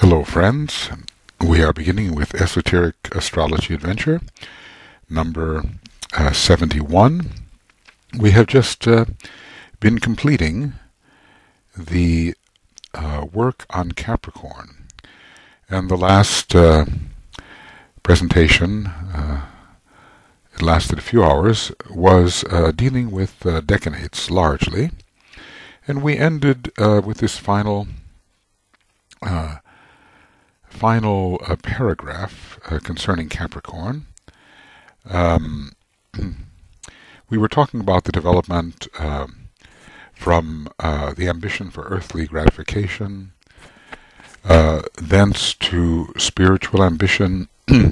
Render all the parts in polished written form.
Hello friends, we are beginning with Esoteric Astrology Adventure number 71. We have just been completing the work on Capricorn, and the last presentation, it lasted a few hours, was dealing with decanates largely, and we ended with this final paragraph concerning Capricorn. We were talking about the development from the ambition for earthly gratification, thence to spiritual ambition,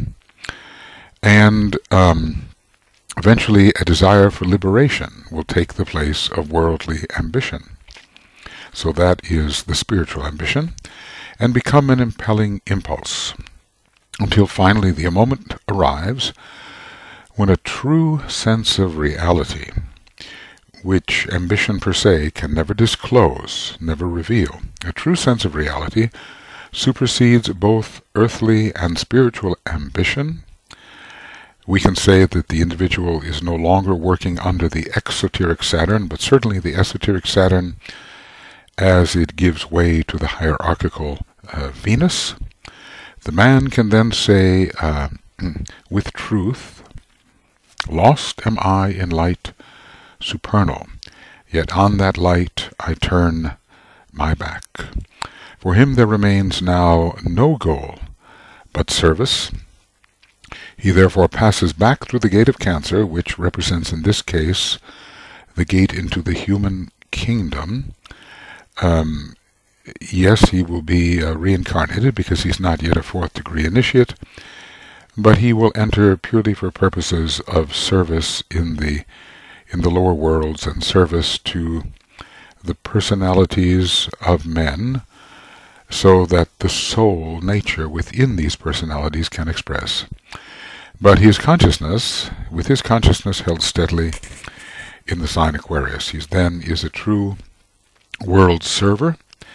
and eventually a desire for liberation will take the place of worldly ambition. So that is the spiritual ambition, and become an impelling impulse, until finally the moment arrives when a true sense of reality, which ambition per se can never disclose, never reveal, a true sense of reality supersedes both earthly and spiritual ambition. We can say that the individual is no longer working under the exoteric Saturn, but certainly the esoteric Saturn as it gives way to the hierarchical Venus. The man can then say with truth, "Lost am I in light supernal, yet on that light I turn my back. For him there remains now no goal but service. He therefore passes back through the gate of Cancer, which represents in this case the gate into the human kingdom." Yes, he will be reincarnated because he's not yet a fourth degree initiate, but he will enter purely for purposes of service in the lower worlds and service to the personalities of men, so that the soul nature within these personalities can express. But his consciousness, with his consciousness held steadily in the sign Aquarius, he then is a true world server.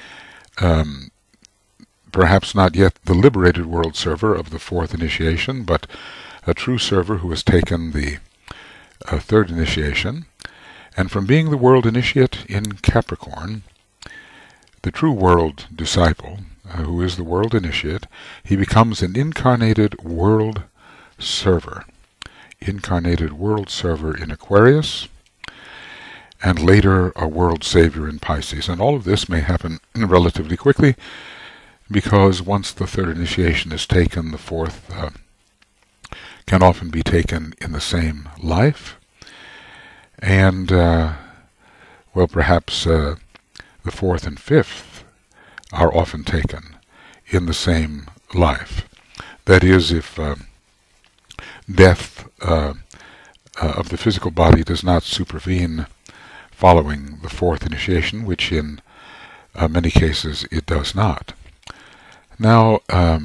Perhaps not yet the liberated world server of the fourth initiation, but a true server who has taken the third initiation, and from being the world initiate in Capricorn, the true world disciple, who is the world initiate, he becomes an incarnated world server. Incarnated world server in Aquarius, and later a world savior in Pisces. And all of this may happen relatively quickly, because once the third initiation is taken, the fourth can often be taken in the same life. And, well, perhaps the fourth and fifth are often taken in the same life. That is, if death of the physical body does not supervene following the fourth initiation, which in many cases it does not. Now,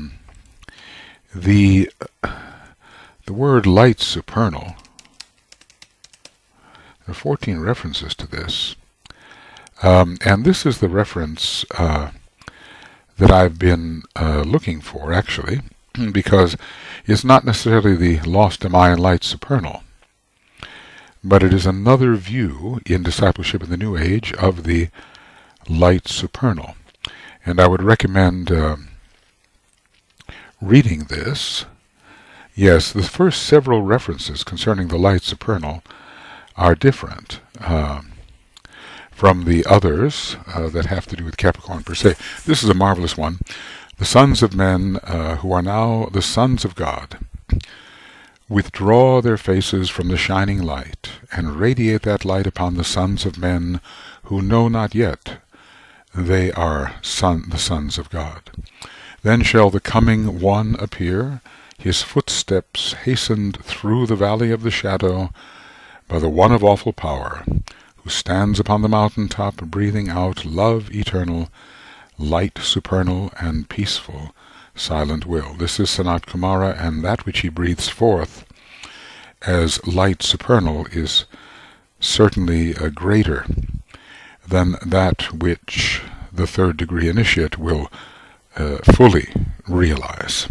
the word light supernal, there are 14 references to this, and this is the reference that I've been looking for, actually, because it's not necessarily the lost am I in light supernal, but it is another view in Discipleship in the New Age of the light supernal. And I would recommend reading this. Yes, the first several references concerning the light supernal are different from the others that have to do with Capricorn per se. This is a marvelous one. The sons of men who are now the sons of God withdraw their faces from the shining light, and radiate that light upon the sons of men who know not yet they are the sons of God. Then shall the coming one appear, his footsteps hastened through the valley of the shadow, by the one of awful power, who stands upon the mountain top, breathing out love eternal, light supernal and peaceful, silent will. This is Sanat Kumara, and that which he breathes forth as light supernal is certainly greater than that which the third degree initiate will fully realize.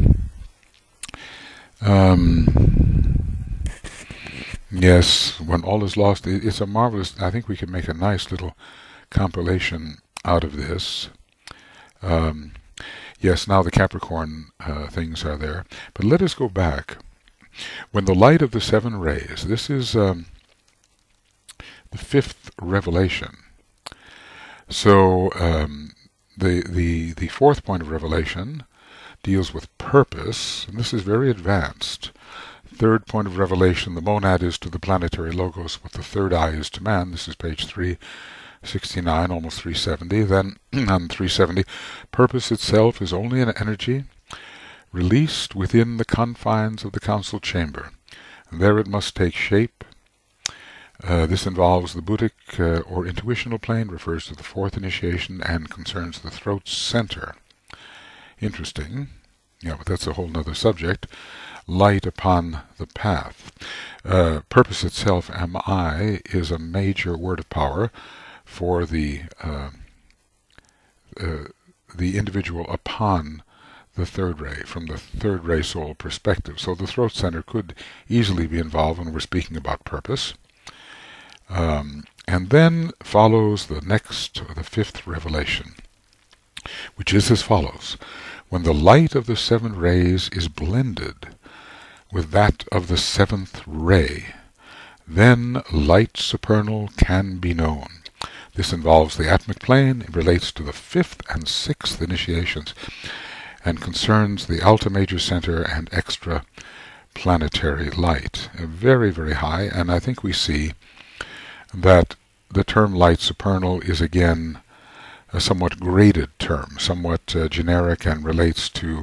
Yes, when all is lost, it's a marvelous, I think we can make a nice little compilation out of this. Yes, now the Capricorn things are there. But let us go back. When the light of the seven rays, this is the fifth revelation. So the fourth point of revelation deals with purpose, and this is very advanced. Third point of revelation, the monad is to the planetary logos what the third eye is to man. This is page 369, almost 370. Then on 370, purpose itself is only an energy released within the confines of the council chamber. And there it must take shape. This involves the Buddhic or intuitional plane, refers to the fourth initiation, and concerns the throat center. Interesting. Yeah, but that's a whole other subject. Light upon the path. Purpose itself, MI, is a major word of power for the individual upon the third ray, from the third ray soul perspective. So the throat center could easily be involved when we're speaking about purpose. And then follows the next, the fifth revelation, which is as follows. When the light of the seven rays is blended with that of the seventh ray, then light supernal can be known. This involves the atmic plane. It relates to the fifth and sixth initiations and concerns the alta major center and extra planetary light. Very, very high, and I think we see that the term light supernal is again a somewhat graded term, somewhat generic, and relates to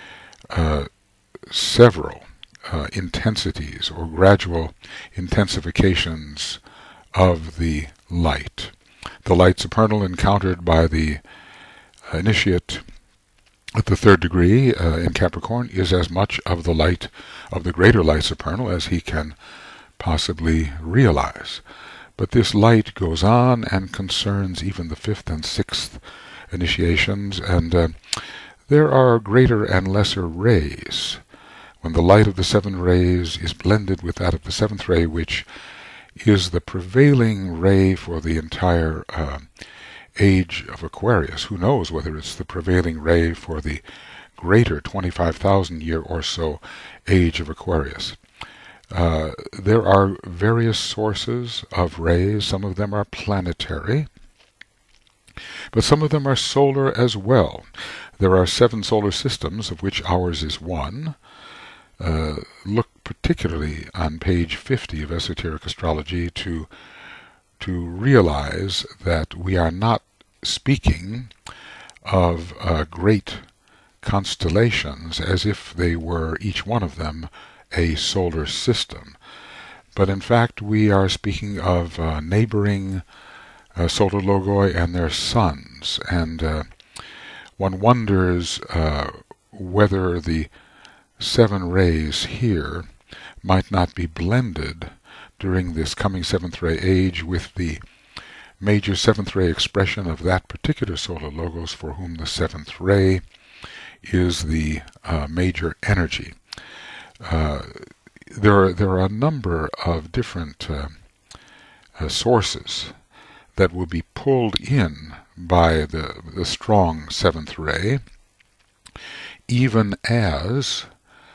several intensities or gradual intensifications of the light. The light supernal encountered by the initiate at the third degree in Capricorn is as much of the light of the greater light supernal as he can possibly realize. But this light goes on and concerns even the fifth and sixth initiations, and there are greater and lesser rays. When the light of the seven rays is blended with that of the seventh ray, which is the prevailing ray for the entire age of Aquarius. Who knows whether it's the prevailing ray for the greater 25,000 year or so age of Aquarius. There are various sources of rays. Some of them are planetary, but some of them are solar as well. There are 7 solar systems, of which ours is one. Look particularly on page 50 of Esoteric Astrology to realize that we are not speaking of great constellations as if they were, each one of them, a solar system. But in fact we are speaking of neighboring solar logoi and their suns, and one wonders whether the 7 rays here might not be blended during this coming seventh ray age with the major seventh ray expression of that particular solar logos for whom the seventh ray is the major energy. There are a number of different sources that will be pulled in by the strong seventh ray, even as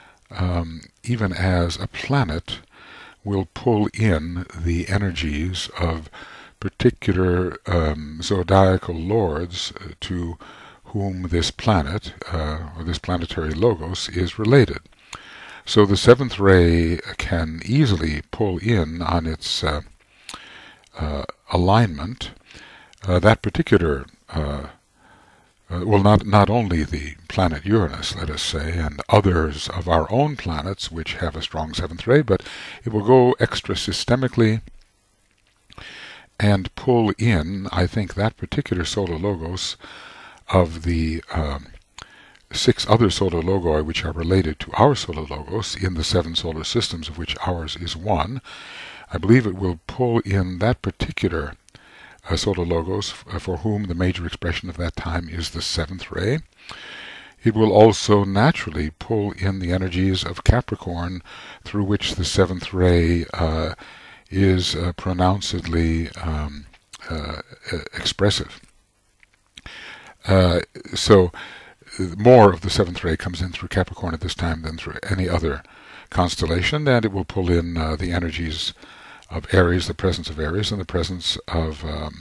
a planet will pull in the energies of particular zodiacal lords to whom this planet, or this planetary logos, is related. So the seventh ray can easily pull in on its alignment that particular well, not only the planet Uranus, let us say, and others of our own planets which have a strong seventh ray, but it will go extra systemically and pull in, I think, that particular solar logos of the 6 other solar logoi which are related to our solar logos in the 7 solar systems, of which ours is one. I believe it will pull in that particular solar logos for whom the major expression of that time is the seventh ray. It will also naturally pull in the energies of Capricorn, through which the seventh ray is pronouncedly expressive. So more of the seventh ray comes in through Capricorn at this time than through any other constellation, and it will pull in the energies of Aries, the presence of Aries, and the presence of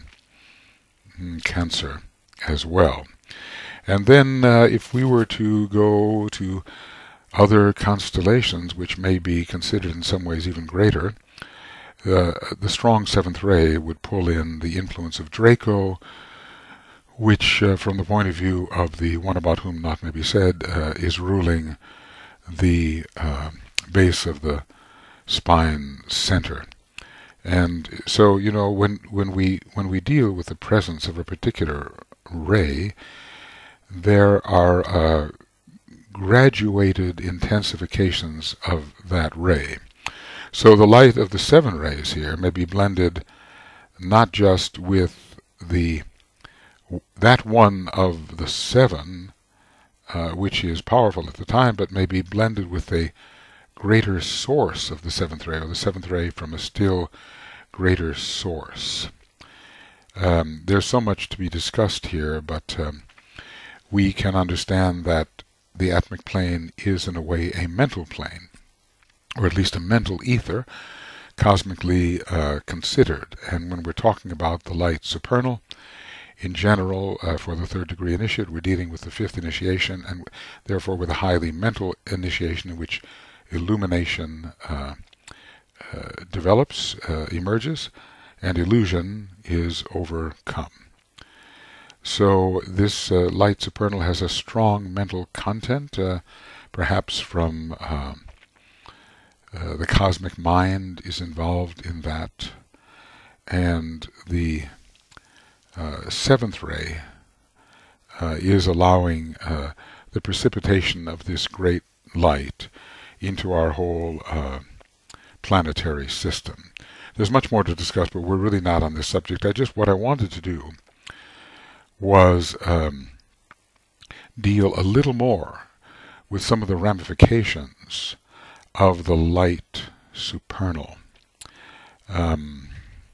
Cancer as well. And then if we were to go to other constellations, which may be considered in some ways even greater, the strong seventh ray would pull in the influence of Draco, which, from the point of view of the one about whom not may be said, is ruling the base of the spine center. And so, you know, when we deal with the presence of a particular ray, there are graduated intensifications of that ray. So the light of the seven rays here may be blended not just with that one of the seven, which is powerful at the time, but may be blended with a greater source of the seventh ray, or the seventh ray from a still greater source. There's so much to be discussed here, but we can understand that the atmic plane is in a way a mental plane, or at least a mental ether, cosmically considered. And when we're talking about the light supernal, in general, for the third degree initiate, we're dealing with the fifth initiation, and therefore with a highly mental initiation in which illumination develops, emerges, and illusion is overcome. So this light supernal has a strong mental content, perhaps from the cosmic mind is involved in that, and the seventh ray is allowing the precipitation of this great light into our whole planetary system. There's much more to discuss, but we're really not on this subject. What I wanted to do was deal a little more with some of the ramifications of the light supernal, and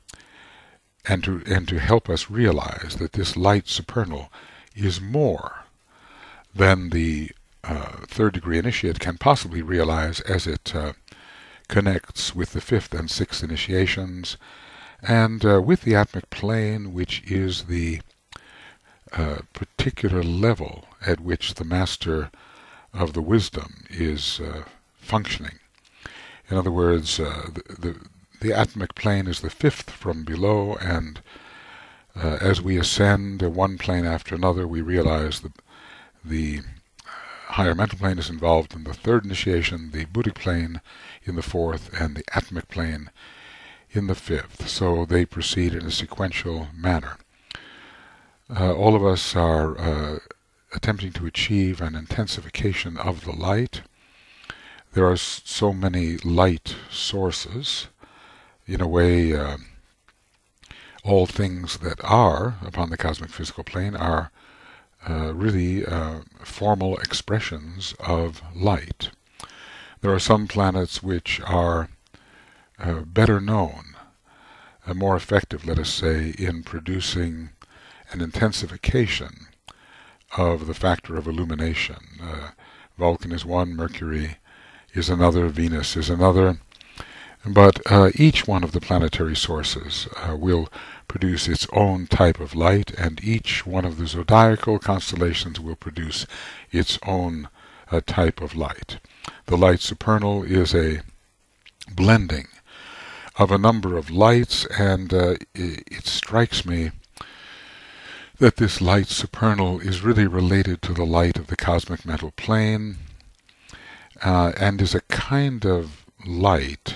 to help us realize that this light supernal is more than the third degree initiate can possibly realize, as it connects with the fifth and sixth initiations, and with the atmic plane, which is the particular level at which the master of the wisdom is functioning. In other words, the atmic plane is the fifth from below, and as we ascend one plane after another, we realize that the higher mental plane is involved in the third initiation, the Buddhic plane in the fourth, and the atmic plane in the fifth. So they proceed in a sequential manner. All of us are attempting to achieve an intensification of the light. There are so many light sources. In a way, all things that are upon the cosmic physical plane are really formal expressions of light. There are some planets which are better known, more effective, let us say, in producing an intensification of the factor of illumination. Vulcan is one, Mercury is another, Venus is another, but each one of the planetary sources will produce its own type of light, and each one of the zodiacal constellations will produce its own type of light. The light supernal is a blending of a number of lights, and it strikes me that this light supernal is really related to the light of the cosmic mental plane, and is a kind of light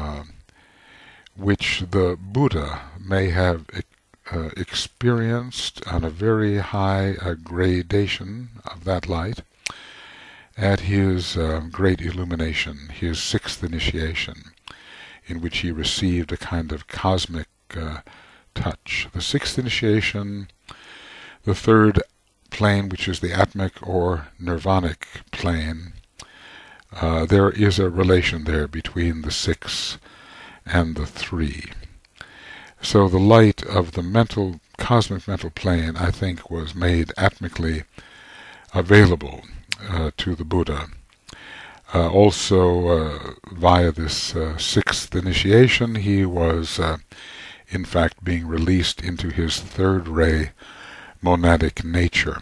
which the Buddha may have experienced on a very high gradation of that light at his great illumination, his sixth initiation, in which he received a kind of cosmic touch. The sixth initiation, the third plane, which is the atmic or nirvanic plane, there is a relation there between the 6 and the 3. So the light of the cosmic mental plane, I think, was made atmically available to the Buddha. Also, via this 6th initiation, he was, in fact, being released into his 3rd ray monadic nature.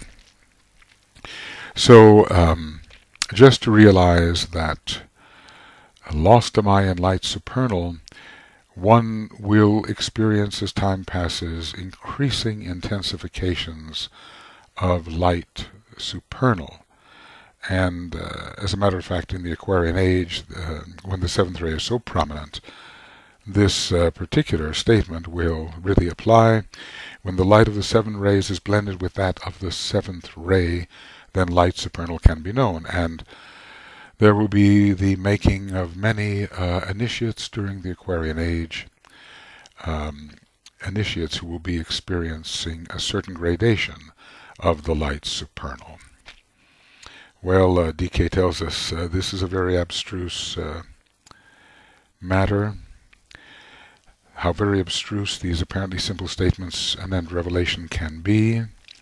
So, just to realize that lost am I in light supernal, one will experience as time passes increasing intensifications of light supernal. And as a matter of fact, in the Aquarian age, when the 7th ray is so prominent, this particular statement will really apply. When the light of the 7 rays is blended with that of the 7th ray, then light supernal can be known. And there will be the making of many initiates during the Aquarian age, initiates who will be experiencing a certain gradation of the light supernal. Well, DK tells us this is a very abstruse matter. How very abstruse these apparently simple statements and then revelation can be.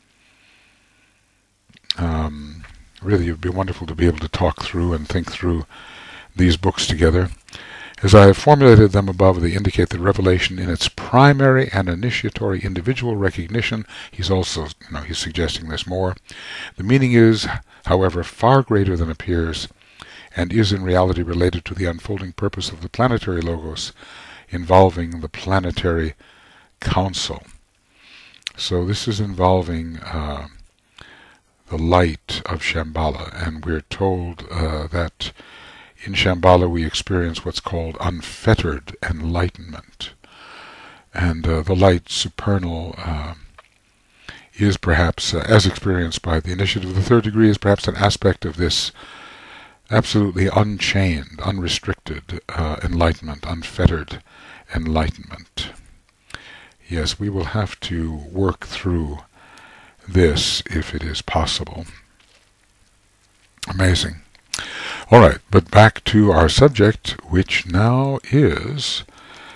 Really, it would be wonderful to be able to talk through and think through these books together. As I have formulated them above, they indicate that revelation in its primary and initiatory individual recognition, he's suggesting this more. The meaning is, however, far greater than appears, and is in reality related to the unfolding purpose of the planetary logos, involving the planetary council. So this is involving the light of Shambhala, and we're told that in Shambhala we experience what's called unfettered enlightenment. And the light supernal is perhaps, as experienced by the initiate of the 3rd degree, is perhaps an aspect of this absolutely unchained, unrestricted enlightenment, unfettered enlightenment. Yes, we will have to work through this if it is possible. Amazing. All right, but back to our subject, which now is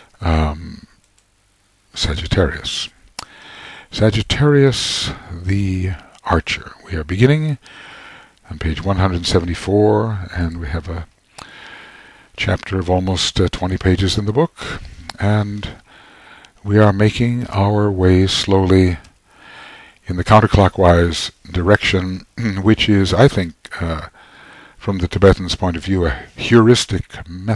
Sagittarius. Sagittarius the Archer. We are beginning on page 174, and we have a chapter of almost 20 pages in the book, and we are making our way slowly in the counterclockwise direction, which is, I think, from the Tibetan's point of view, a heuristic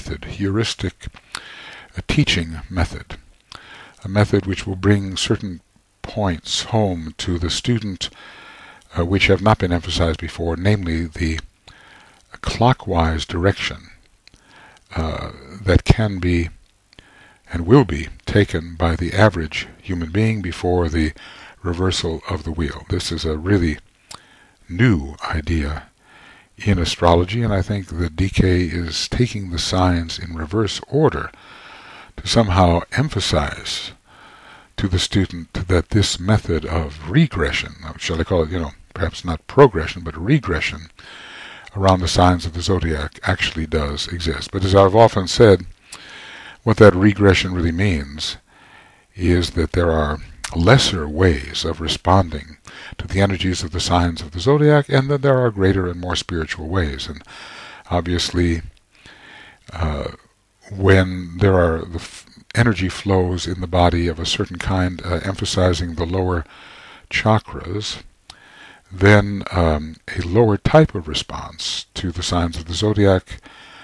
teaching method, a method which will bring certain points home to the student which have not been emphasized before, namely the clockwise direction that can be and will be taken by the average human being before the reversal of the wheel. This is a really new idea in astrology, and I think that DK is taking the signs in reverse order to somehow emphasize to the student that this method of regression, shall I call it, perhaps not progression, but regression around the signs of the zodiac actually does exist. But as I've often said, what that regression really means is that there are lesser ways of responding to the energies of the signs of the zodiac, and that there are greater and more spiritual ways. And obviously, when there are the energy flows in the body of a certain kind, emphasizing the lower chakras, then a lower type of response to the signs of the zodiac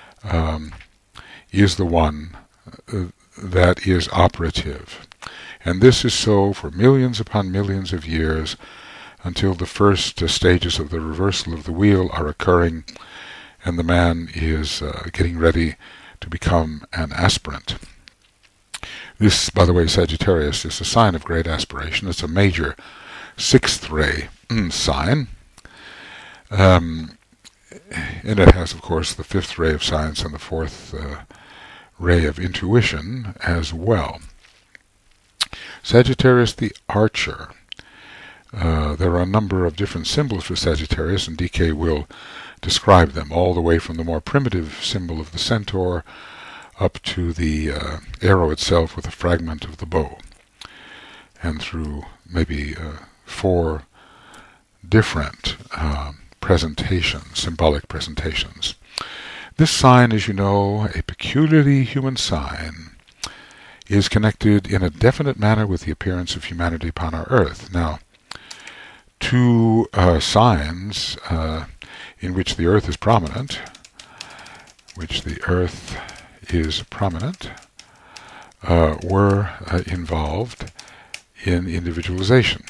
is the one that is operative. And this is so for millions upon millions of years, until the first stages of the reversal of the wheel are occurring, and the man is getting ready to become an aspirant. This, by the way, Sagittarius, is a sign of great aspiration. It's a major 6th ray sign. And it has, of course, the 5th ray of science and the 4th ray of intuition as well. Sagittarius the Archer. There are a number of different symbols for Sagittarius, and DK will describe them, all the way from the more primitive symbol of the centaur up to the arrow itself with a fragment of the bow, and through maybe 4 different presentations, symbolic presentations. This sign, as you know, a peculiarly human sign, is connected in a definite manner with the appearance of humanity upon our earth. Now, 2 signs in which the earth is prominent, were involved in individualization.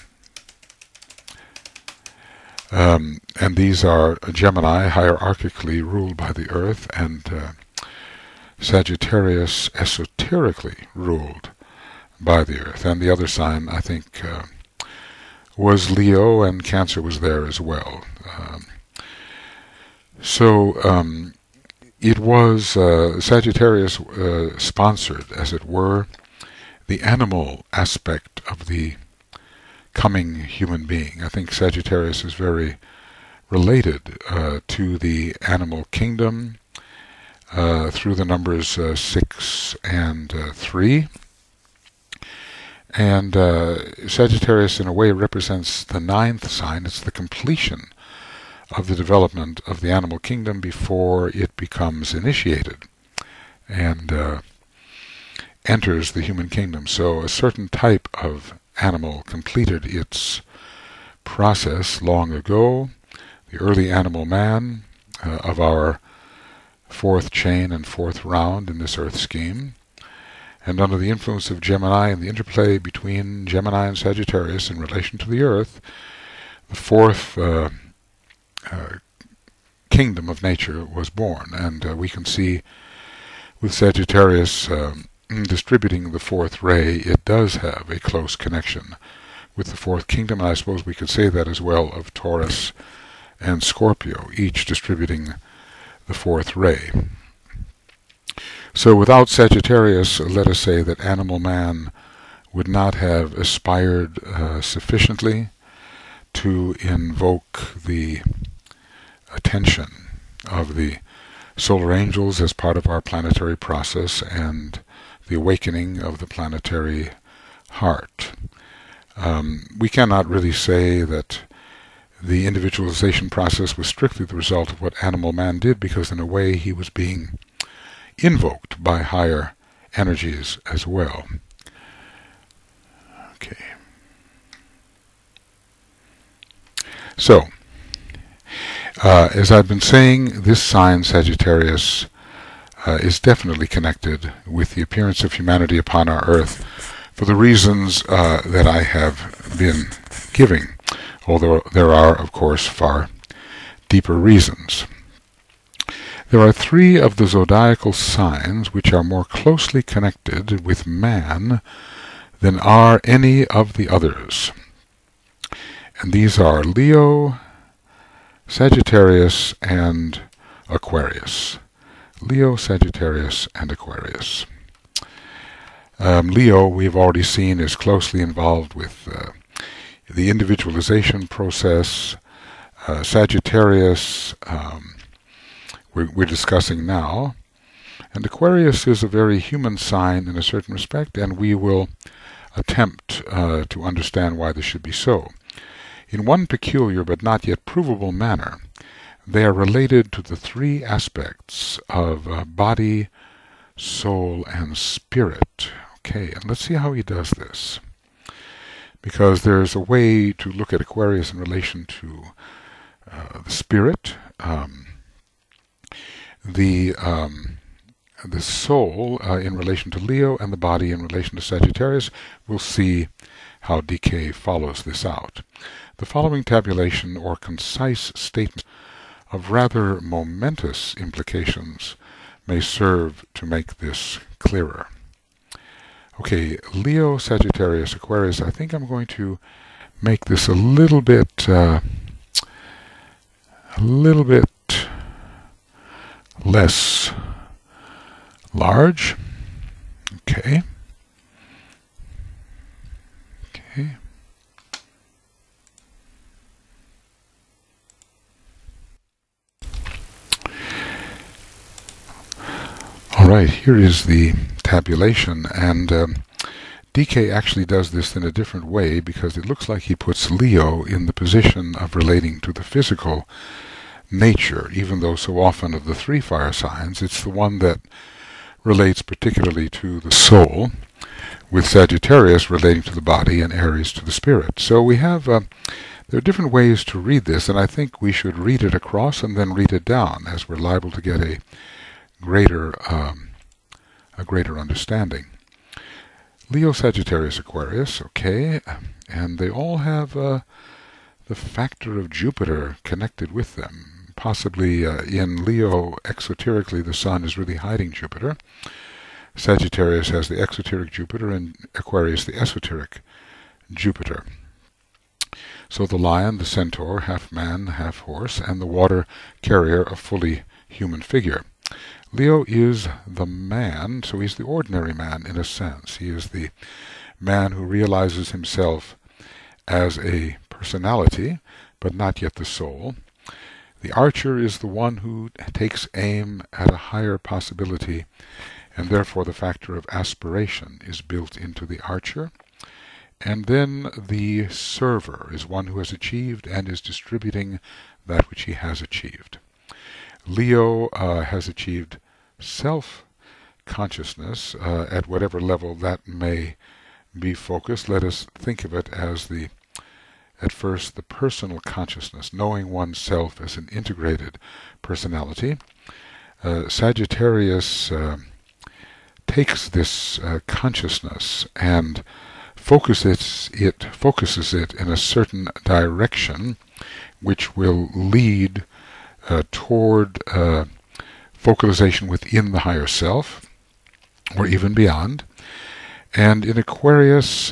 And these are Gemini, hierarchically ruled by the earth, and Sagittarius, esoterically ruled by the earth. And the other sign, I think, was Leo, and Cancer was there as well. It was Sagittarius sponsored, as it were, the animal aspect of the coming human being. I think Sagittarius is very related to the animal kingdom through the numbers 6 and 3. And Sagittarius, in a way, represents the 9th sign. It's the completion of the development of the animal kingdom before it becomes initiated and enters the human kingdom. So a certain type of animal completed its process long ago. The early animal man of our 4th chain and 4th round in this earth scheme. And under the influence of Gemini and the interplay between Gemini and Sagittarius in relation to the earth, the 4th kingdom of nature was born. And we can see with Sagittarius distributing the 4th ray, it does have a close connection with the 4th kingdom, and I suppose we could say that as well of Taurus and Scorpio, each distributing the 4th ray. So without Sagittarius, let us say that animal man would not have aspired sufficiently to invoke the attention of the solar angels as part of our planetary process and the awakening of the planetary heart. We cannot really say that the individualization process was strictly the result of what animal man did, because in a way he was being invoked by higher energies as well. Okay. So, as I've been saying, this sign, Sagittarius, is definitely connected with the appearance of humanity upon our earth for the reasons that I have been giving, although there are, of course, far deeper reasons. There are 3 of the zodiacal signs which are more closely connected with man than are any of the others. And these are Leo, Sagittarius, and Aquarius. Leo, Sagittarius, and Aquarius. Leo, we've already seen, is closely involved with the individualization process. Sagittarius, we're discussing now. And Aquarius is a very human sign in a certain respect, and we will attempt to understand why this should be so. In one peculiar but not yet provable manner, they are related to the 3 aspects of body, soul, and spirit. Okay, and let's see how he does this. Because there's a way to look at Aquarius in relation to the spirit, the soul in relation to Leo, and the body in relation to Sagittarius. We'll see how DK follows this out. The following tabulation or concise statement of rather momentous implications may serve to make this clearer. Okay, Leo, Sagittarius, Aquarius. I think I'm going to make this a little bit less large. Okay. Okay. right, here is the tabulation, and DK actually does this in a different way because it looks like he puts Leo in the position of relating to the physical nature, even though so often of the three fire signs it's the one that relates particularly to the soul, with Sagittarius relating to the body and Aries to the spirit. So we have there are different ways to read this, and I think we should read it across and then read it down, as we're liable to get a greater understanding. Leo, Sagittarius, Aquarius, okay, and they all have the factor of Jupiter connected with them. Possibly in Leo, exoterically, the Sun is really hiding Jupiter. Sagittarius has the exoteric Jupiter, and Aquarius the esoteric Jupiter. So the lion, the centaur, half man, half horse, and the water carrier, a fully human figure. Leo is the man, so he's the ordinary man in a sense. He is the man who realizes himself as a personality, but not yet the soul. The archer is the one who takes aim at a higher possibility, and therefore the factor of aspiration is built into the archer. And then the server is one who has achieved and is distributing that which he has achieved. Leo has achieved self-consciousness at whatever level that may be focused. Let us think of it as at first the personal consciousness, knowing oneself as an integrated personality. Sagittarius takes this consciousness and focuses it in a certain direction, which will lead toward focalization within the higher self, or even beyond. And in Aquarius,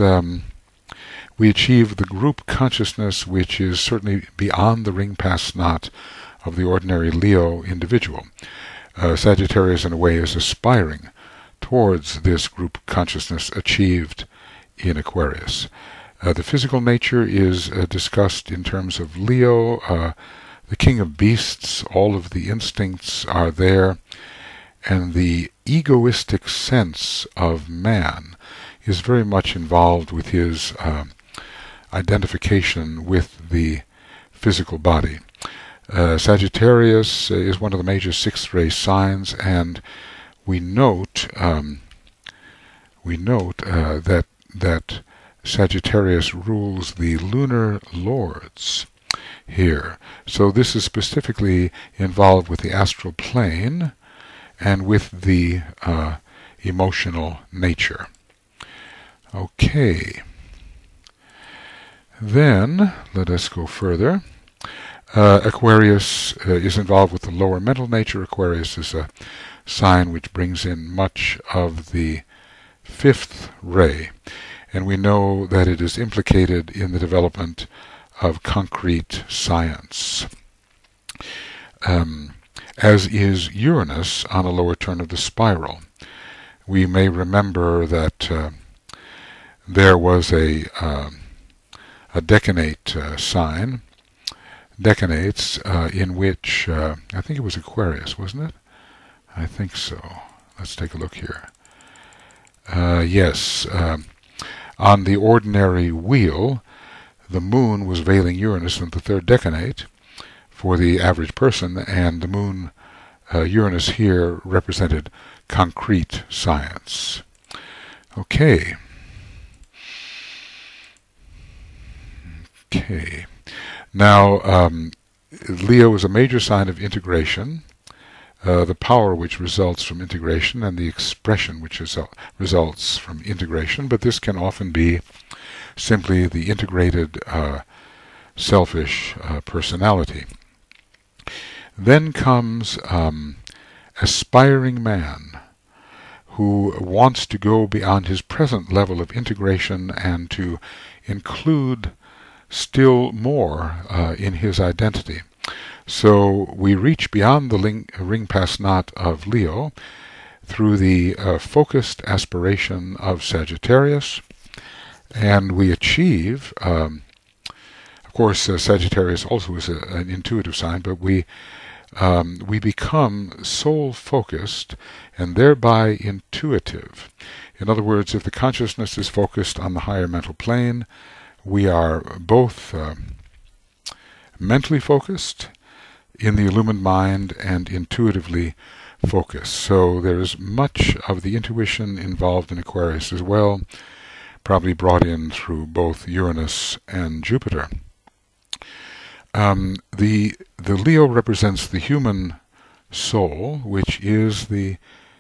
we achieve the group consciousness, which is certainly beyond the ring past knot of the ordinary Leo individual. Sagittarius, in a way, is aspiring towards this group consciousness achieved in Aquarius. The physical nature is discussed in terms of Leo, the king of beasts. All of the instincts are there, and the egoistic sense of man is very much involved with his identification with the physical body. Sagittarius is one of the major sixth ray signs, and we note that Sagittarius rules the lunar lords here. So this is specifically involved with the astral plane and with the emotional nature. Okay. Then, let us go further. Aquarius is involved with the lower mental nature. Aquarius is a sign which brings in much of the fifth ray, and we know that it is implicated in the development of concrete science, as is Uranus on a lower turn of the spiral. We may remember that there was a decanate sign, decanates, in which, I think it was Aquarius, wasn't it? I think so. Let's take a look here. Yes, on the ordinary wheel, the moon was veiling Uranus in the third decanate for the average person, and the moon, Uranus here, represented concrete science. Okay. Now, Leo is a major sign of integration, the power which results from integration and the expression which results from integration, but this can often be simply the integrated selfish personality. Then comes aspiring man, who wants to go beyond his present level of integration and to include still more in his identity. So we reach beyond the ring past knot of Leo through the focused aspiration of Sagittarius, and we achieve, of course, Sagittarius also is an intuitive sign, but we we become soul-focused and thereby intuitive. In other words, if the consciousness is focused on the higher mental plane, we are both mentally focused in the illumined mind and intuitively focused. So there is much of the intuition involved in Aquarius as well, probably brought in through both Uranus and Jupiter. The Leo represents the human soul, which is the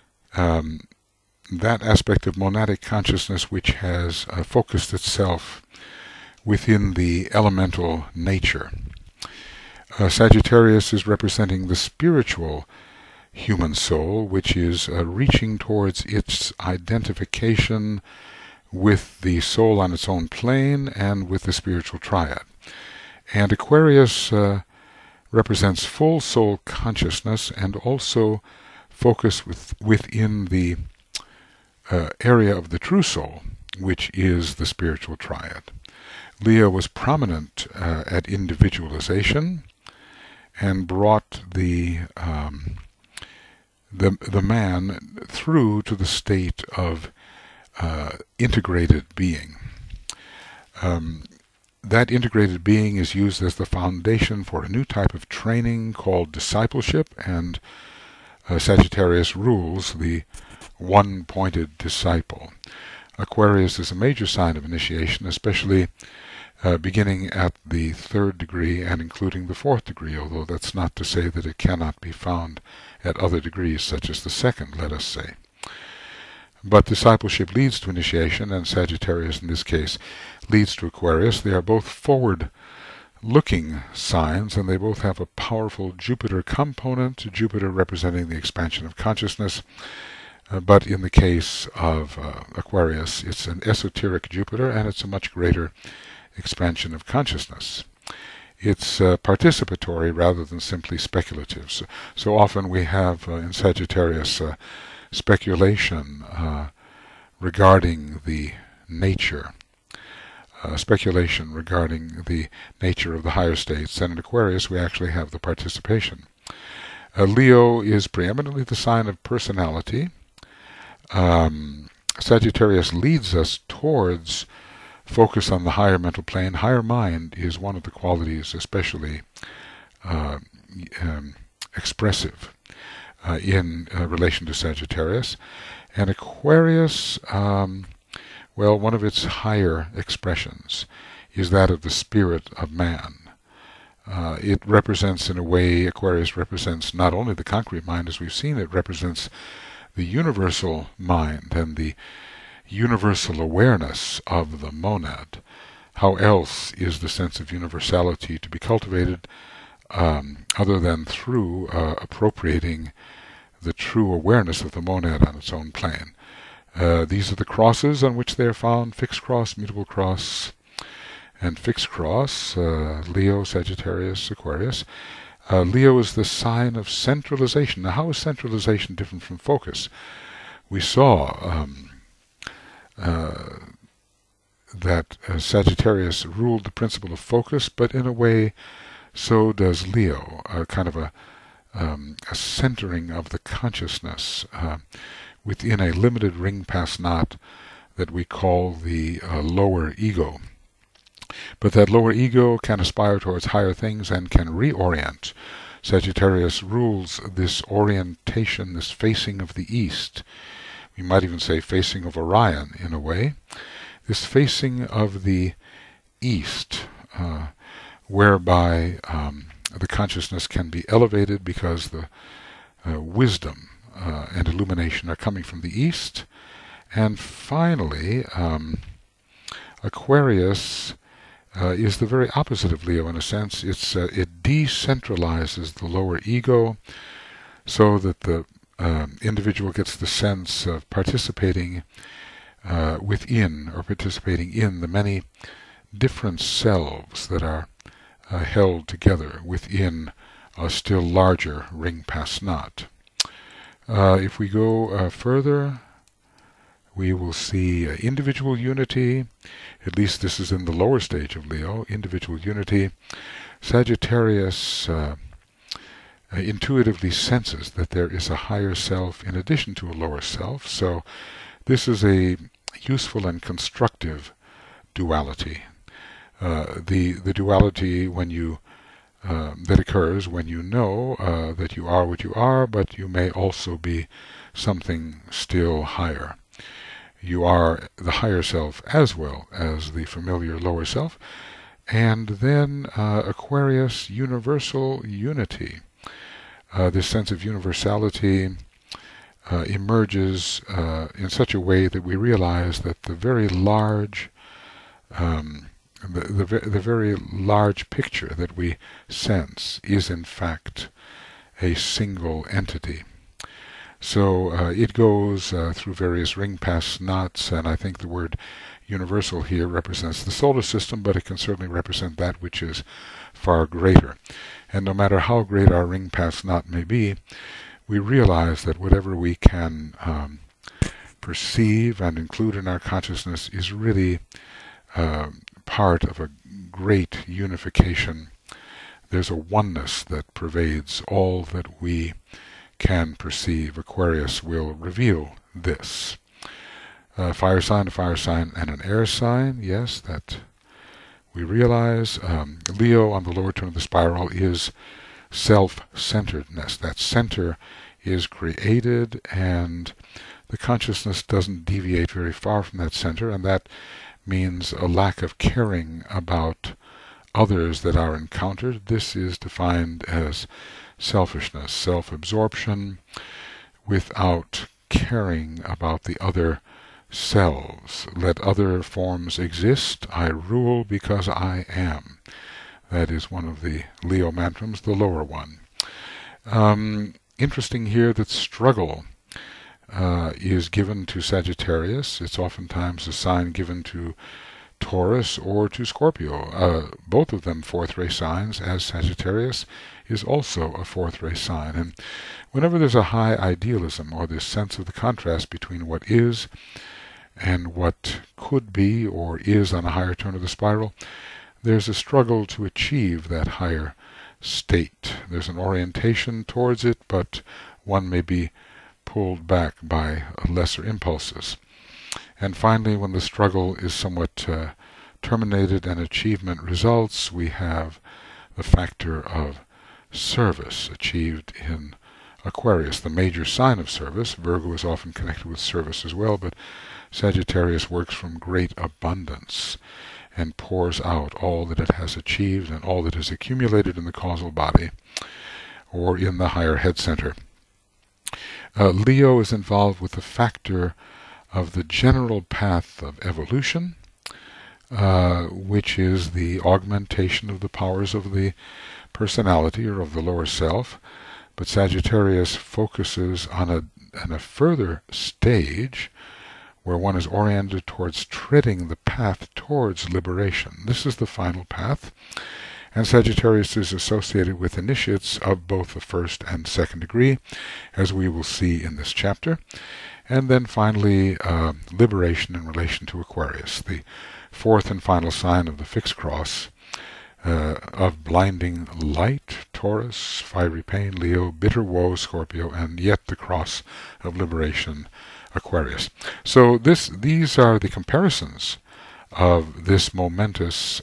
that aspect of monadic consciousness which has focused itself within the elemental nature. Sagittarius is representing the spiritual human soul, which is reaching towards its identification with the soul on its own plane and with the spiritual triad. And Aquarius represents full soul consciousness and also focus within the area of the true soul, which is the spiritual triad. Leo was prominent at individualization and brought the man through to the state of integrated being. That integrated being is used as the foundation for a new type of training called discipleship, and Sagittarius rules the one-pointed disciple. Aquarius is a major sign of initiation, especially beginning at the 3rd degree and including the 4th degree, although that's not to say that it cannot be found at other degrees, such as the 2nd, let us say. But discipleship leads to initiation, and Sagittarius in this case leads to Aquarius. They are both forward-looking signs, and they both have a powerful Jupiter component, Jupiter representing the expansion of consciousness. But in the case of Aquarius, it's an esoteric Jupiter, and it's a much greater expansion of consciousness. It's participatory rather than simply speculative. So often we have in Sagittarius speculation regarding the nature, speculation regarding the nature of the higher states, and in Aquarius we actually have the participation. Leo is preeminently the sign of personality. Sagittarius leads us towards focus on the higher mental plane. Higher mind is one of the qualities especially expressive in relation to Sagittarius. And Aquarius, well, one of its higher expressions is that of the spirit of man. It represents, in a way, Aquarius represents not only the concrete mind as we've seen, it represents the universal mind and the universal awareness of the monad. How else is the sense of universality to be cultivated other than through appropriating the true awareness of the monad on its own plane? These are the crosses on which they are found: fixed cross, mutable cross, and fixed cross, Leo, Sagittarius, Aquarius. Leo is the sign of centralization. Now, how is centralization different from focus? We saw that Sagittarius ruled the principle of focus, but in a way so does Leo, kind of a centering of the consciousness within a limited ring-pass knot that we call the lower ego. But that lower ego can aspire towards higher things and can reorient. Sagittarius rules this orientation, this facing of the east. We might even say facing of Orion in a way. This facing of the east, whereby the consciousness can be elevated because the wisdom and illumination are coming from the east. And finally, Aquarius is the very opposite of Leo in a sense. It decentralizes the lower ego so that the individual gets the sense of participating within or participating in the many different selves that are held together within a still larger ring-pass knot. If we go further, we will see individual unity. At least this is in the lower stage of Leo, individual unity. Sagittarius intuitively senses that there is a higher self in addition to a lower self. So this is a useful and constructive duality. The duality when you that occurs when you know that you are what you are, but you may also be something still higher. You are the higher self as well as the familiar lower self. And then Aquarius, universal unity. This sense of universality emerges in such a way that we realize that the very large the very large picture that we sense is in fact a single entity. So it goes through various ring pass knots, and I think the word universal here represents the solar system, but it can certainly represent that which is far greater. And no matter how great our ring pass knot may be, we realize that whatever we can perceive and include in our consciousness is really part of a great unification. There's a oneness that pervades all that we can perceive. Aquarius will reveal this. Fire sign, a fire sign, and an air sign, yes, that we realize. Leo on the lower turn of the spiral is self-centeredness. That center is created, and the consciousness doesn't deviate very far from that center, and that means a lack of caring about others that are encountered. This is defined as selfishness, self-absorption, without caring about the other selves. Let other forms exist. I rule because I am. That is one of the Leo mantrams, the lower one. Interesting here that struggle is given to Sagittarius. It's oftentimes a sign given to Taurus or to Scorpio. Both of them fourth ray signs, as Sagittarius is also a fourth ray sign. And whenever there's a high idealism or this sense of the contrast between what is and what could be or is on a higher turn of the spiral, there's a struggle to achieve that higher state. There's an orientation towards it, but one may be pulled back by lesser impulses. And finally, when the struggle is somewhat terminated and achievement results, we have the factor of service achieved in Aquarius, the major sign of service. Virgo is often connected with service as well, but Sagittarius works from great abundance and pours out all that it has achieved and all that is accumulated in the causal body or in the higher head center. Leo is involved with the factor of the general path of evolution, which is the augmentation of the powers of the personality or of the lower self. But Sagittarius focuses on a further stage where one is oriented towards treading the path towards liberation. This is the final path, and Sagittarius is associated with initiates of both the first and second degree, as we will see in this chapter. And then finally, liberation in relation to Aquarius, the fourth and final sign of the fixed cross, of blinding light, Taurus, fiery pain, Leo, bitter woe, Scorpio, and yet the cross of liberation, Aquarius. So these are the comparisons of this momentous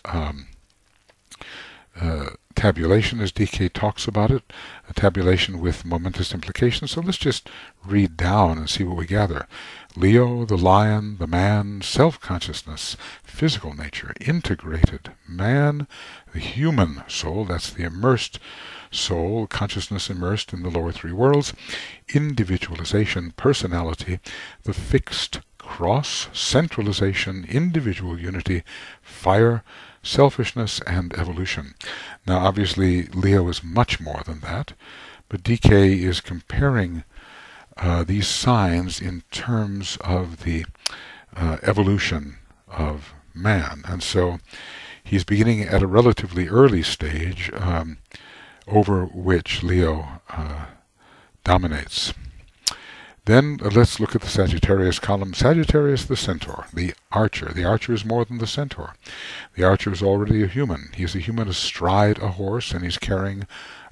tabulation, as DK talks about it, a tabulation with momentous implications. So let's just read down and see what we gather. Leo, the lion, the man, self-consciousness, physical nature, integrated, man, the human soul, that's the immersed soul, consciousness immersed in the lower three worlds, individualization, personality, the fixed cross, centralization, individual unity, fire, selfishness, and evolution. Now obviously Leo is much more than that, but DK is comparing these signs in terms of the evolution of man. And so he's beginning at a relatively early stage over which Leo dominates. Then let's look at the Sagittarius column. Sagittarius, the centaur, the archer. The archer is more than the centaur. The archer is already a human. He's a human astride a horse, and he's carrying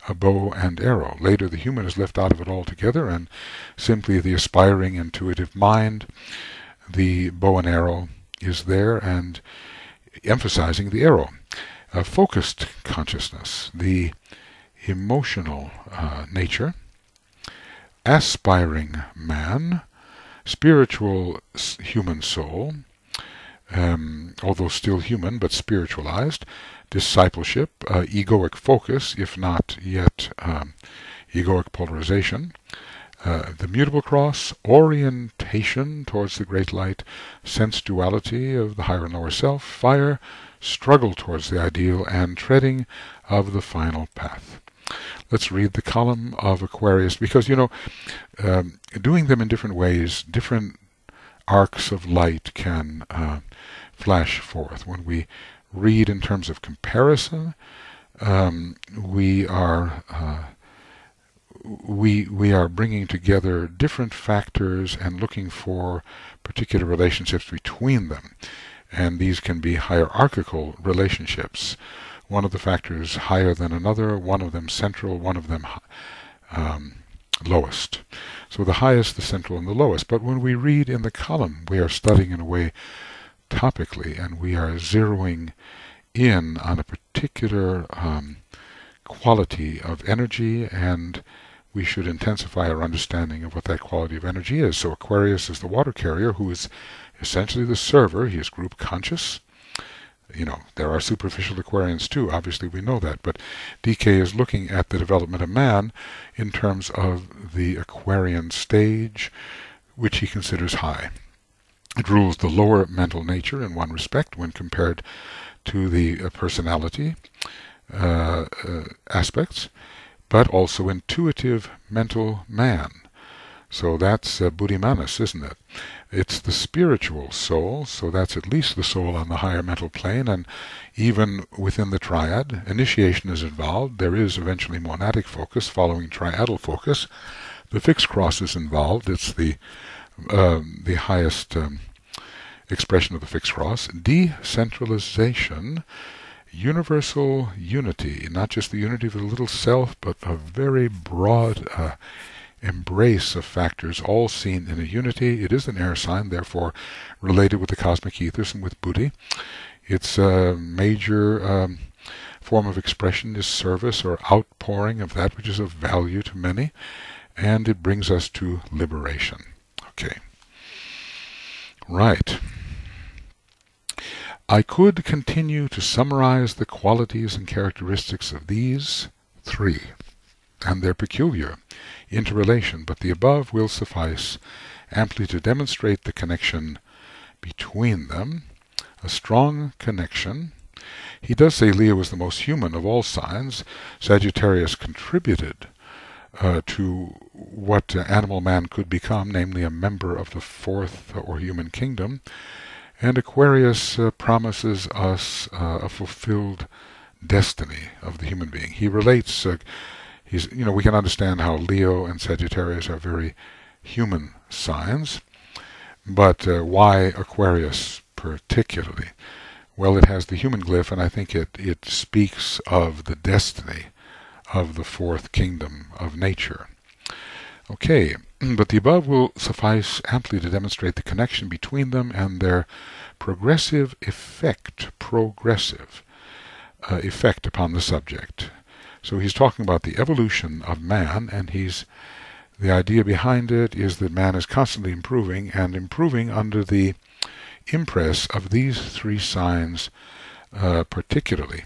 a bow and arrow. Later the human is left out of it altogether, and simply the aspiring intuitive mind, the bow and arrow, is there and emphasizing the arrow. Focused consciousness, the emotional nature, aspiring man, spiritual human soul, although still human but spiritualized, discipleship, egoic focus, if not yet egoic polarization, the mutable cross, orientation towards the great light, sense duality of the higher and lower self, fire, struggle towards the ideal, and treading of the final path. Let's read the column of Aquarius, because, doing them in different ways, different arcs of light can flash forth. When we read in terms of comparison, we are bringing together different factors and looking for particular relationships between them. And these can be hierarchical relationships. One of the factors higher than another, one of them central, one of them lowest. So the highest, the central, and the lowest. But when we read in the column, we are studying in a way topically, and we are zeroing in on a particular quality of energy, and we should intensify our understanding of what that quality of energy is. So Aquarius is the water carrier, who is essentially the server. He is group conscious. There are superficial Aquarians too, obviously we know that, but DK is looking at the development of man in terms of the Aquarian stage, which he considers high. It rules the lower mental nature in one respect when compared to the personality aspects, but also intuitive mental man. So that's Buddhimanas, isn't it? It's the spiritual soul, so that's at least the soul on the higher mental plane, and even within the triad, initiation is involved. There is eventually monadic focus following triadal focus. The fixed cross is involved. It's the highest expression of the fixed cross. Decentralization, universal unity, not just the unity of the little self, but a very broad embrace of factors, all seen in a unity. It is an air sign, therefore related with the cosmic ethers and with Buddhi. Its major form of expression is service or outpouring of that which is of value to many, and it brings us to liberation. Okay. Right. I could continue to summarize the qualities and characteristics of these three and their peculiar interrelation, but the above will suffice amply to demonstrate the connection between them, a strong connection. He does say Leo is the most human of all signs. Sagittarius contributed to what animal man could become, namely a member of the fourth or human kingdom, and Aquarius promises us a fulfilled destiny of the human being. He relates we can understand how Leo and Sagittarius are very human signs, but why Aquarius particularly? Well, it has the human glyph, and I think it speaks of the destiny of the fourth kingdom of nature. Okay, but the above will suffice amply to demonstrate the connection between them and their progressive effect upon the subject. So he's talking about the evolution of man, and the idea behind it is that man is constantly improving, and improving under the impress of these three signs particularly.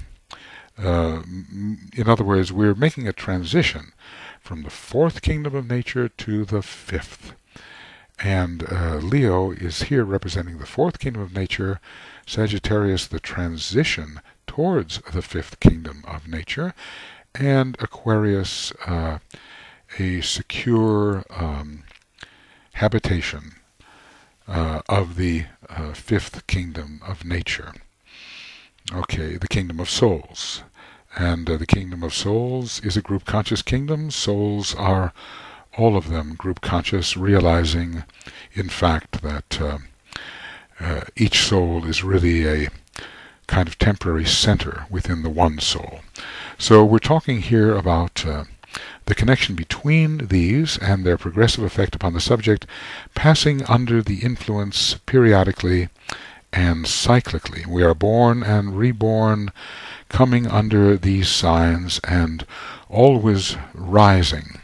In other words, we're making a transition from the fourth kingdom of nature to the fifth. And Leo is here representing the fourth kingdom of nature, Sagittarius the transition towards the fifth kingdom of nature, and Aquarius a secure habitation of the fifth kingdom of nature. Okay, the kingdom of souls. And the kingdom of souls is a group conscious kingdom. Souls are all of them group conscious, realizing in fact that each soul is really a kind of temporary center within the one soul. So we're talking here about the connection between these and their progressive effect upon the subject, passing under the influence periodically and cyclically. We are born and reborn, coming under these signs and always rising.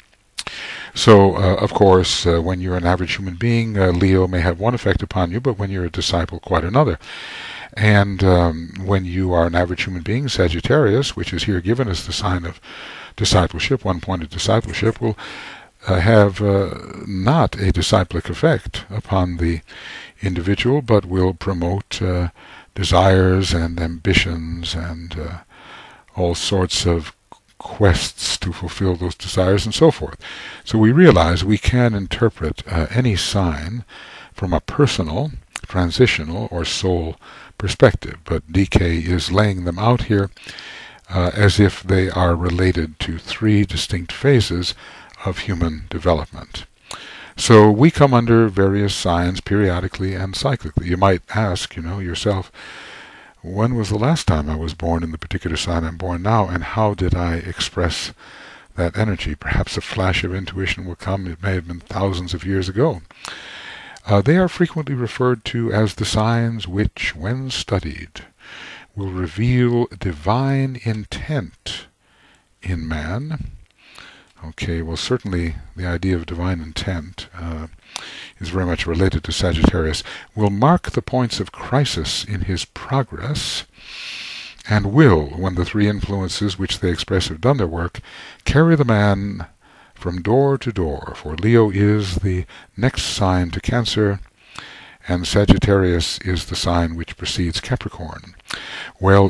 So, of course, when you're an average human being, Leo may have one effect upon you, but when you're a disciple, quite another. And when you are an average human being, Sagittarius, which is here given as the sign of discipleship, one-pointed discipleship, will have not a disciplic effect upon the individual, but will promote desires and ambitions and all sorts of quests to fulfill those desires and so forth. So we realize we can interpret any sign from a personal, transitional, or soul perspective, but DK is laying them out here as if they are related to three distinct phases of human development. So we come under various signs periodically and cyclically. You might ask, yourself, when was the last time I was born in the particular sign I'm born now, and how did I express that energy? Perhaps a flash of intuition will come. It may have been thousands of years ago. They are frequently referred to as the signs which, when studied, will reveal divine intent in man. Okay, well, certainly the idea of divine intent is very much related to Sagittarius, will mark the points of crisis in his progress, and will, when the three influences which they express have done their work, carry the man from door to door, for Leo is the next sign to Cancer, and Sagittarius is the sign which precedes Capricorn. Well,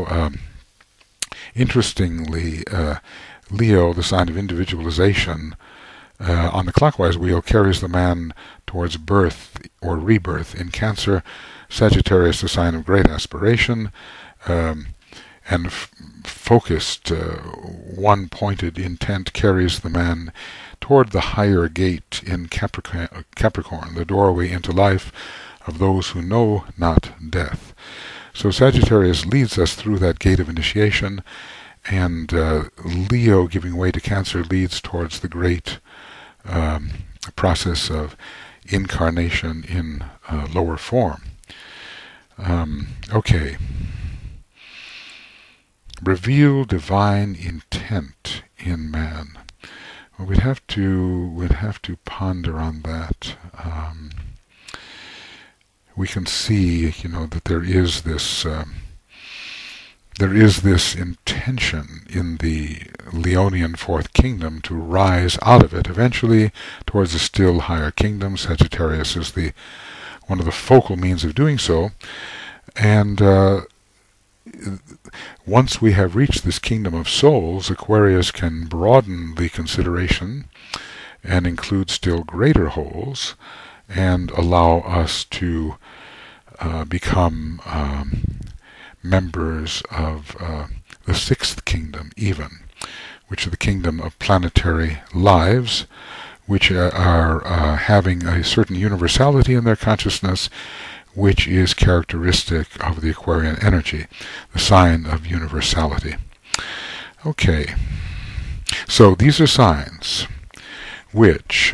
interestingly, Leo, the sign of individualization, on the clockwise wheel carries the man towards birth or rebirth. In Cancer, Sagittarius, the sign of great aspiration, and focused, one-pointed intent carries the man toward the higher gate in Capricorn, the doorway into life of those who know not death. So Sagittarius leads us through that gate of initiation, and Leo, giving way to Cancer, leads towards the great process of incarnation in lower form. Okay. Reveal divine intent in man. Well, we'd have to ponder on that. We can see, that there is this intention in the Leonian fourth kingdom to rise out of it eventually towards a still higher kingdom. Sagittarius is one of the focal means of doing so, and once we have reached this kingdom of souls, Aquarius can broaden the consideration and include still greater wholes, and allow us to become members of the sixth kingdom even, which is the kingdom of planetary lives, which are having a certain universality in their consciousness, which is characteristic of the Aquarian energy, the sign of universality. Okay, so these are signs which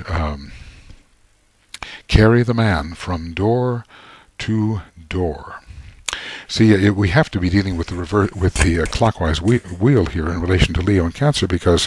carry the man from door to door. See, we have to be dealing with the clockwise wheel here in relation to Leo and Cancer, because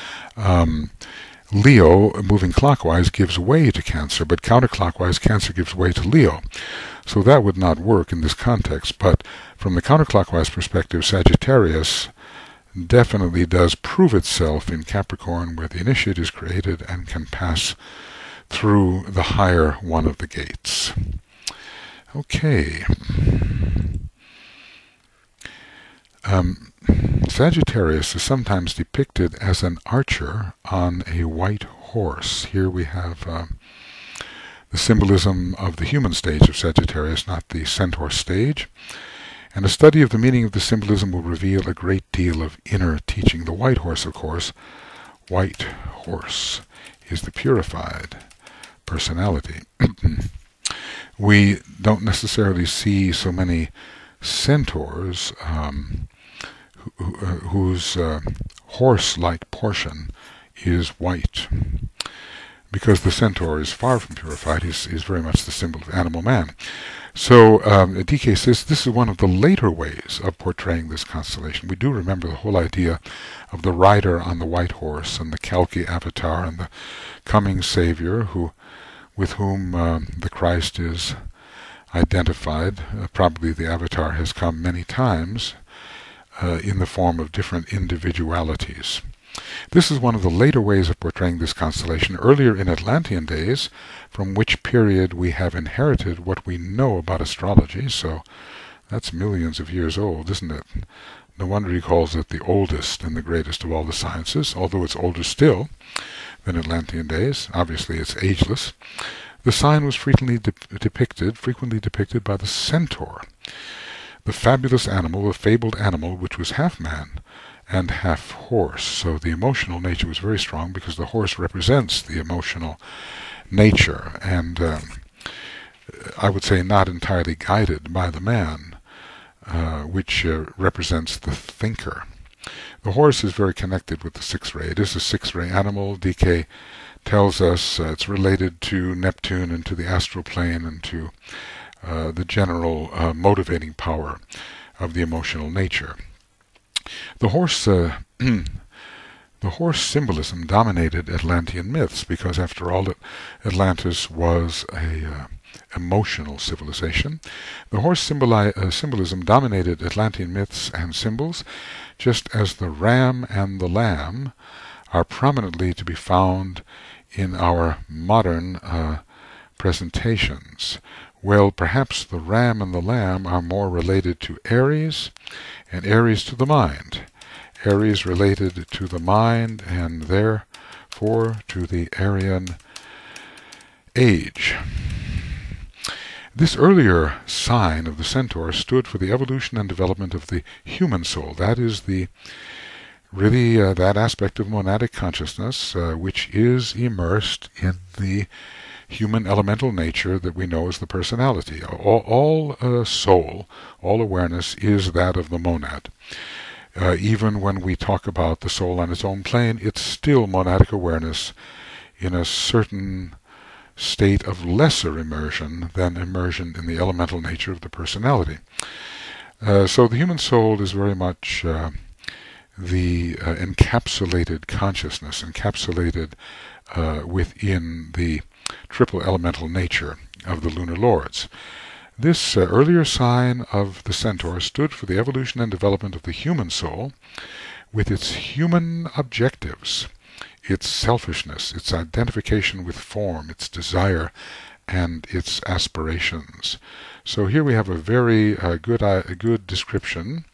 Leo, moving clockwise, gives way to Cancer, but counterclockwise, Cancer gives way to Leo. So that would not work in this context, but from the counterclockwise perspective, Sagittarius definitely does prove itself in Capricorn, where the initiate is created and can pass through the higher one of the gates. Okay. Sagittarius is sometimes depicted as an archer on a white horse. Here we have the symbolism of the human stage of Sagittarius, not the centaur stage. And a study of the meaning of the symbolism will reveal a great deal of inner teaching. The white horse, of course, white horse, is the purified personality. We don't necessarily see so many centaurs whose horse-like portion is white. Because the centaur is far from purified, he's very much the symbol of animal man. So DK says this is one of the later ways of portraying this constellation. We do remember the whole idea of the rider on the white horse and the Kalki avatar and the coming Savior with whom the Christ is identified. Probably the avatar has come many times in the form of different individualities. This is one of the later ways of portraying this constellation, earlier in Atlantean days, from which period we have inherited what we know about astrology, so that's millions of years old, isn't it? No wonder he calls it the oldest and the greatest of all the sciences, although it's older still than Atlantean days. Obviously it's ageless. The sign was frequently depicted by the centaur, the fabulous animal, the fabled animal, which was half man and half horse. So the emotional nature was very strong because the horse represents the emotional nature, and I would say not entirely guided by the man, which represents the thinker. The horse is very connected with the six-ray. It is a six-ray animal. DK tells us it's related to Neptune and to the astral plane and to the general motivating power of the emotional nature. The horse symbolism dominated Atlantean myths because, after all, Atlantis was a emotional civilization. The horse symbolism dominated Atlantean myths and symbols, just as the ram and the lamb are prominently to be found in our modern presentations. Well, perhaps the ram and the lamb are more related to Aries, and Aries to the mind. Aries related to the mind, and therefore to the Aryan age. This earlier sign of the centaur stood for the evolution and development of the human soul. That is really that aspect of monadic consciousness which is immersed in the human elemental nature that we know as the personality. All soul, all awareness is that of the monad. Even when we talk about the soul on its own plane, it's still monadic awareness in a certain state of lesser immersion than immersion in the elemental nature of the personality. So the human soul is very much the encapsulated consciousness, encapsulated within the triple elemental nature of the lunar lords. This earlier sign of the centaur stood for the evolution and development of the human soul with its human objectives, its selfishness, its identification with form, its desire, and its aspirations. So here we have a very good description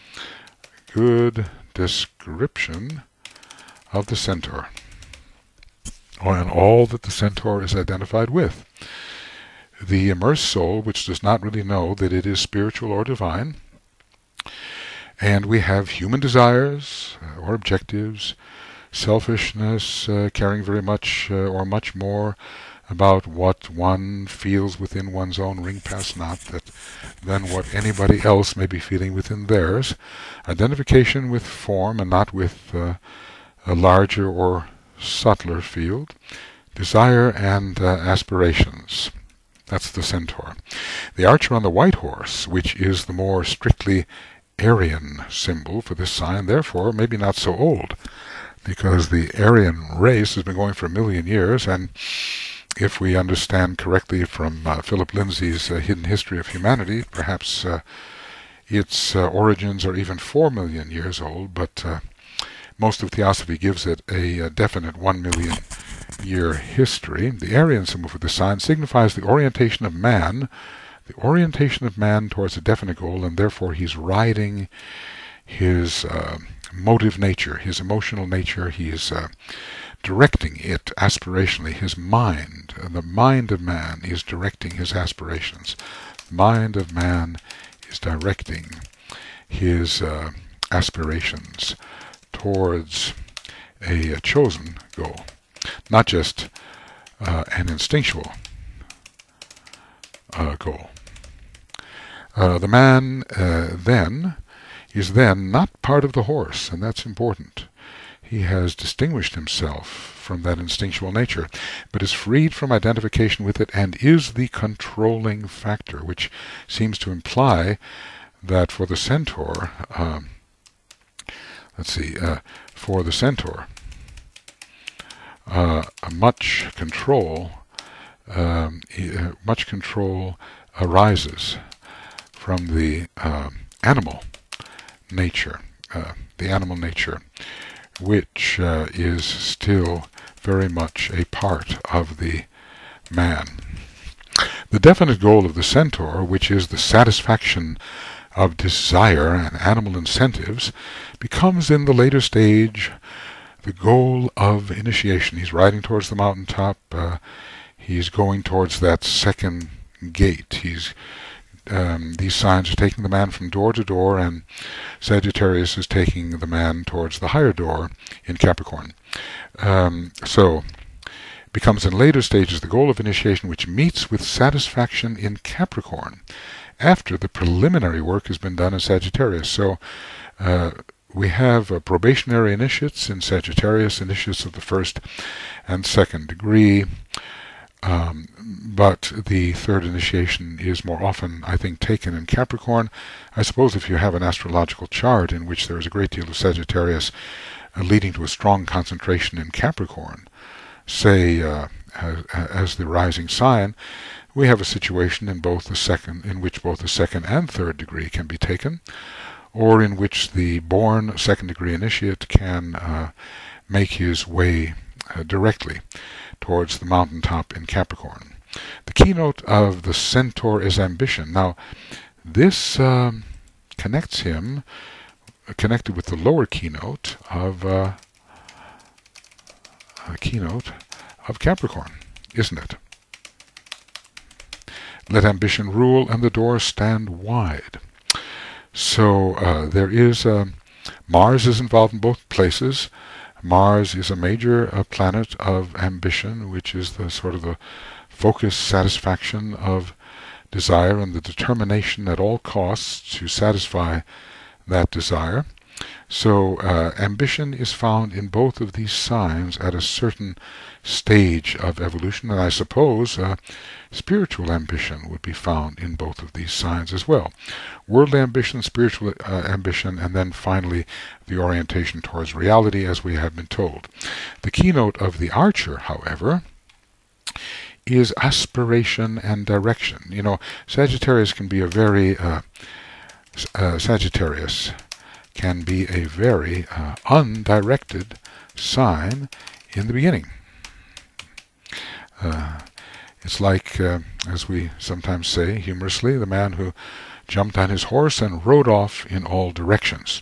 of the centaur, and all that the centaur is identified with. The immersed soul, which does not really know that it is spiritual or divine, and we have human desires or objectives, selfishness, caring very much or much more about what one feels within one's own ring pass knot than what anybody else may be feeling within theirs, identification with form and not with a larger or subtler field, desire and aspirations. That's the centaur. The archer on the white horse, which is the more strictly Aryan symbol for this sign, therefore maybe not so old, because the Aryan race has been going for 1 million years, and if we understand correctly from Philip Lindsay's Hidden History of Humanity, perhaps its origins are even 4 million years old, but most of Theosophy gives it a definite 1 million year history. The Aryan symbol for this sign signifies the orientation of man towards a definite goal, and therefore he's riding his motive nature, his emotional nature. He is directing it aspirationally. His mind, the mind of man, is directing his aspirations. The mind of man is directing his aspirations towards a chosen goal, not just an instinctual goal. The man then is then not part of the horse, and that's important. He has distinguished himself from that instinctual nature, but is freed from identification with it and is the controlling factor, which seems to imply that for the centaur, for the centaur, much control arises from the animal nature, which is still very much a part of the man. The definite goal of the centaur, which is the satisfaction of desire and animal incentives, becomes in the later stage the goal of initiation. He's riding towards the mountaintop. He's going towards that second gate. These signs are taking the man from door to door, and Sagittarius is taking the man towards the higher door in Capricorn. So becomes in later stages the goal of initiation, which meets with satisfaction in Capricorn after the preliminary work has been done in Sagittarius. So we have probationary initiates in Sagittarius, initiates of the first and second degree, but the third initiation is more often, I think, taken in Capricorn. I suppose if you have an astrological chart in which there is a great deal of Sagittarius leading to a strong concentration in Capricorn, say as the rising sign, we have a situation in which both the second and third degree can be taken, or in which the born second degree initiate can make his way directly towards the mountaintop in Capricorn. The keynote of the centaur is ambition. Now, this connected with the lower keynote of Capricorn, isn't it? Let ambition rule and the doors stand wide. So there is Mars is involved in both places. Mars is a major planet of ambition, which is the sort of the focus, satisfaction of desire and the determination at all costs to satisfy that desire. So ambition is found in both of these signs at a certain stage of evolution, and I suppose spiritual ambition would be found in both of these signs as well. Worldly ambition, spiritual ambition, and then finally the orientation towards reality, as we have been told. The keynote of the archer, however, is aspiration and direction. You know, Sagittarius can be a very undirected sign in the beginning. It's like, as we sometimes say humorously, the man who jumped on his horse and rode off in all directions.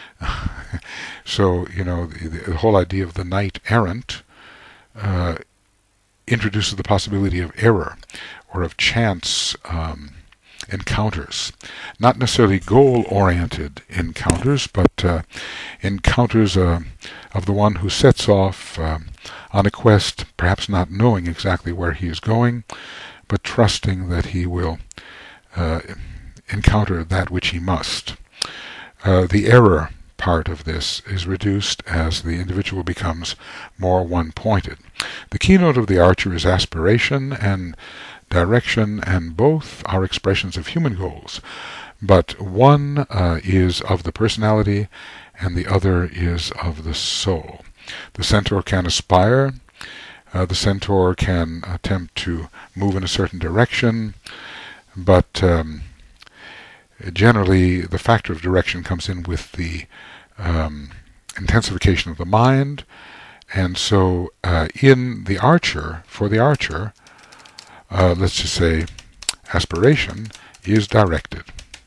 So, you know, the whole idea of the knight errant introduces the possibility of error or of chance encounters. Not necessarily goal-oriented encounters, but encounters of the one who sets off on a quest, perhaps not knowing exactly where he is going, but trusting that he will encounter that which he must. The error part of this is reduced as the individual becomes more one-pointed. The keynote of the archer is aspiration and direction, and both are expressions of human goals, but one is of the personality and the other is of the soul. The centaur can aspire, the centaur can attempt to move in a certain direction, but generally the factor of direction comes in with the intensification of the mind, and so in the archer, for the archer, let's just say aspiration is directed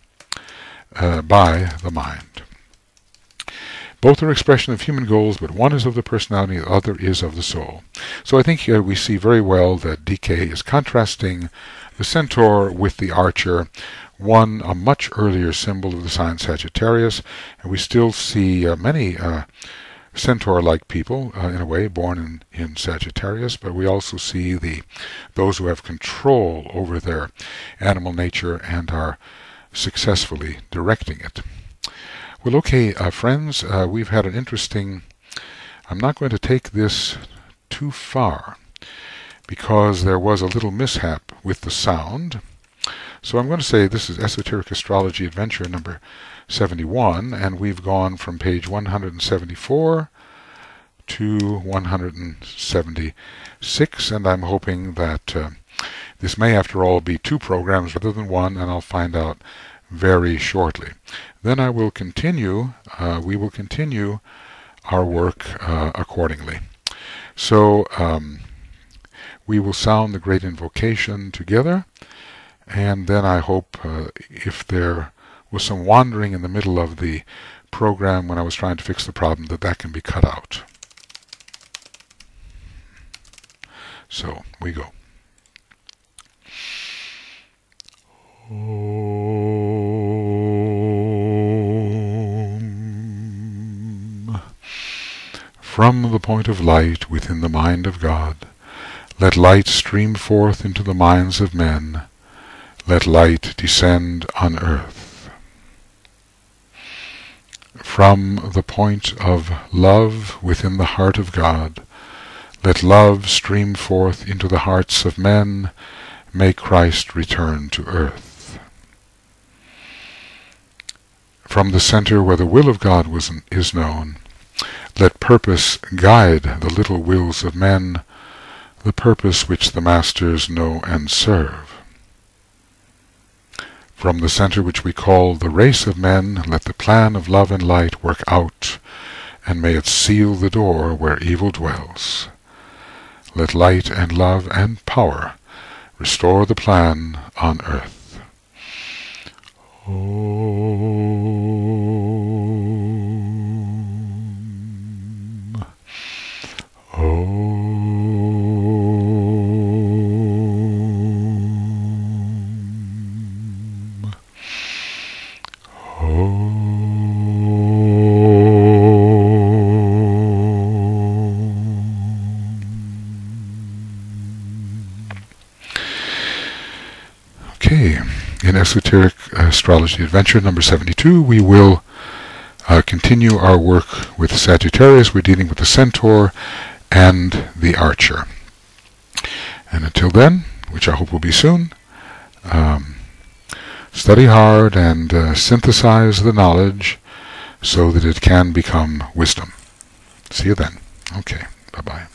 by the mind. Both are expression of human goals, but one is of the personality, the other is of the soul. So I think here we see very well that DK is contrasting the centaur with the archer, one a much earlier symbol of the sign Sagittarius, and we still see many centaur-like people, in a way, born in Sagittarius, but we also see those who have control over their animal nature and are successfully directing it. Well, okay, friends, we've had an interesting... I'm not going to take this too far because there was a little mishap with the sound. So I'm going to say this is Esoteric Astrology Adventure number 71, and we've gone from page 174 to 176, and I'm hoping that this may, after all, be 2 programs rather than 1, and I'll find out very shortly. Then I will continue, we will continue our work accordingly. So we will sound the Great Invocation together, and then I hope if there was some wandering in the middle of the program when I was trying to fix the problem, that can be cut out. So we go. From the point of light within the mind of God, let light stream forth into the minds of men. Let light descend on earth. From the point of love within the heart of God, let love stream forth into the hearts of men. May Christ return to earth. From the center where the will of God is known, let purpose guide the little wills of men, the purpose which the masters know and serve. From the center which we call the race of men, let the plan of love and light work out, and may it seal the door where evil dwells. Let light and love and power restore the plan on earth. Om. Om. Om. Okay, in Esoteric Astrology Adventure number 72, we will continue our work with Sagittarius. We're dealing with the Centaur and the Archer. And until then, which I hope will be soon, study hard and synthesize the knowledge so that it can become wisdom. See you then. Okay, bye-bye.